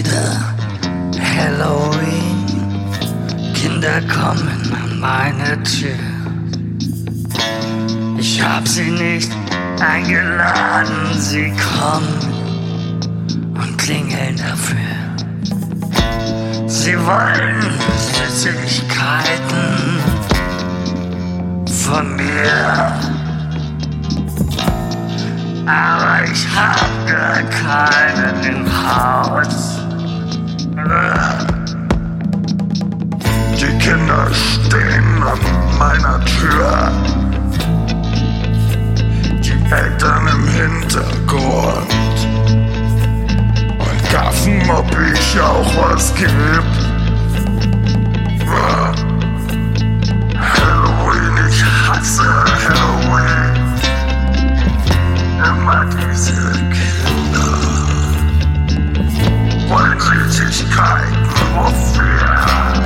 wieder Halloween. Kinder kommen an meine Tür. Ich hab sie nicht eingeladen, sie kommen und klingeln dafür. Sie wollen Süßigkeiten von mir, aber ich hab gar keinen im Haus. Die Kinder stehen an meiner Tür, die Eltern im Hintergrund und gaffen, ob ich auch was geb. Halloween, ich hasse Halloween. Immer diese Kinder wollen Süßigkeiten, wofür?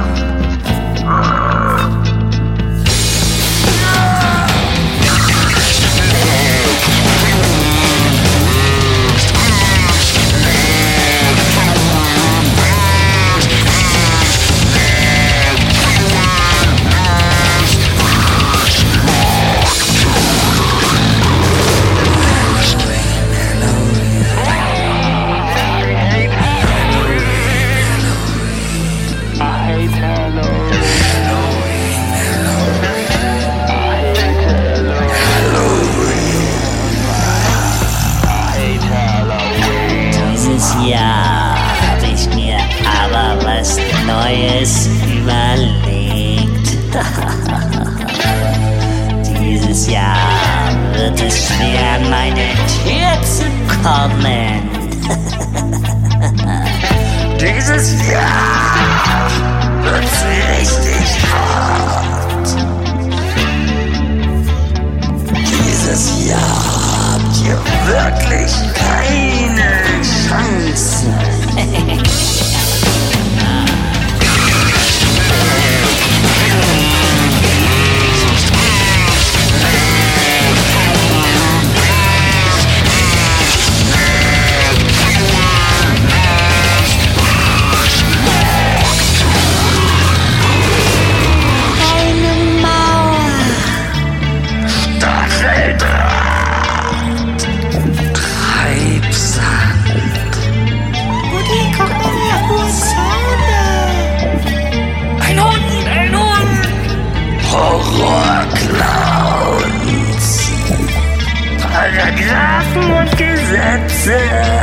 Ja, hab ich mir aber was Neues überlegt. Dieses Jahr wird es schwer, an meine Tür zu kommen. Dieses Jahr wird's richtig hart. Dieses Jahr habt ihr wirklich keine Chance. Eine Mauer. Stacheldraht, Treibsand. Mutti, guck mal, Husane. Ein Hund, ein Hund. Horrorclowns. Paragraphen und Gesetze.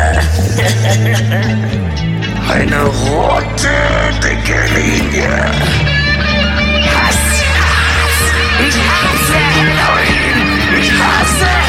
Eine rote, dicke Linie. Hass, Hass. Ich hasse Halloween. Ich hasse